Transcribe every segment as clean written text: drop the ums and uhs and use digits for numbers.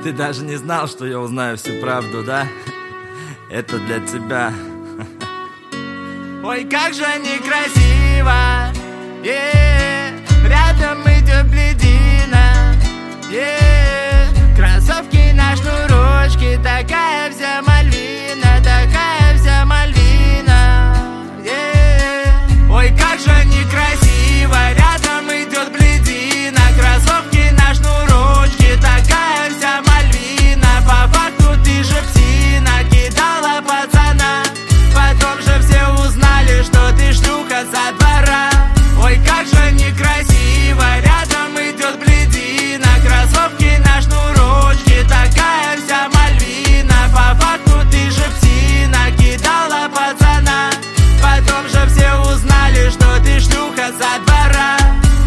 Ты даже не знал, что я узнаю всю правду, да? Это для тебя. Ой, как же некрасиво, рядом идет бледина, кроссовки на шнурочке, такая вся Мальвина, такая вся Мальвина, Ой, как же некрасиво, рядом идет бледина, кроссовки на шнурочке, такая вся Мальвина. По факту ты же псина, кидала пацана, потом же все узнали, что ты шлюха со двора. Ой, как же некрасиво, рядом идет бледина, кроссовки на шнурочке, такая вся Мальвина. По факту ты же псина, кидала пацана, потом же все узнали, что ты шлюха со двора.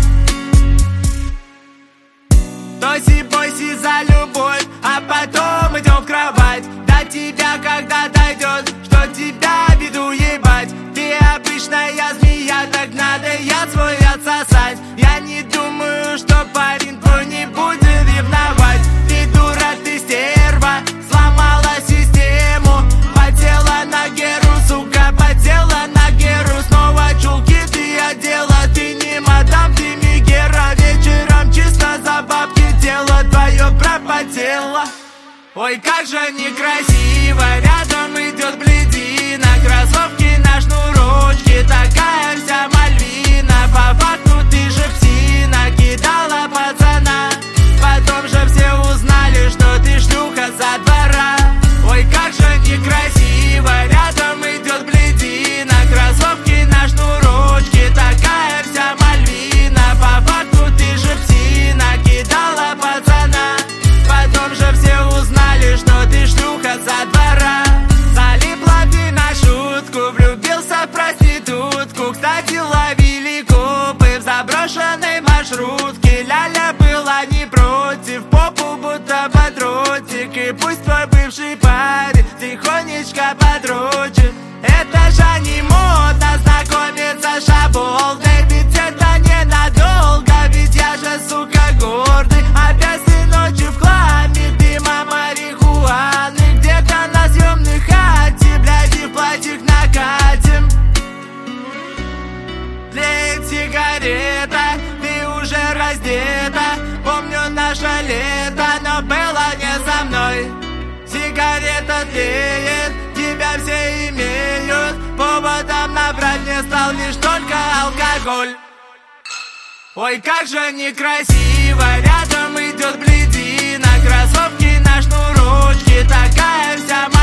Тоси-боси за любовь, а потом идем в кровать. До тебя когда дойдет, что тебя в виду ебать. Ты обычная змея, так надо яд свой отсосать. Я не думаю, что парень твой не будет ревновать. Ты дура, ты стерва, сломала систему. Потела на Геру, сука, потела на Геру. Снова чулки ты одела, ты не мадам, ты Мегера. Вечером чисто за бабки тело твое пропотело. Ой, как же некрасиво, рядом идет бледина, кроссовки на шнурочке, такая вся Мальвина. По факту ты же псина, кидала пацана, потом же все узнали, что ты шлюха со двора. Ой, как же некрасиво, рядом идет бледина, кроссовки на шнурочке, такая вся Мальвина. По факту ты же псина, кидала пацана, потом же все узнали, что ты шлюха со двора. Залипла ты на шутку, влюбился в проститутку. Кстати, ловили копы в заброшенной маршрутке. Ляля была не против, попу будто подротик. И пусть твой бывший парень тихонечко подрочит. Это же не модно знакомиться с шаболдой, ведь это ненадолго, ведь я же, сука, гордый. Опять ты ночью в хламе, дыма марихуаны, где-то на съемной хате, блядь, и в платьях накатим. Тлеет сигарета, ты уже раздета. Помню наше лето, но было не со мной. Сигарета тлеет, тебя все имеют. Поводом набрать не стал лишь только алкоголь. Ой, как же некрасиво, рядом идет бледина, кроссовки на шнурочке, такая вся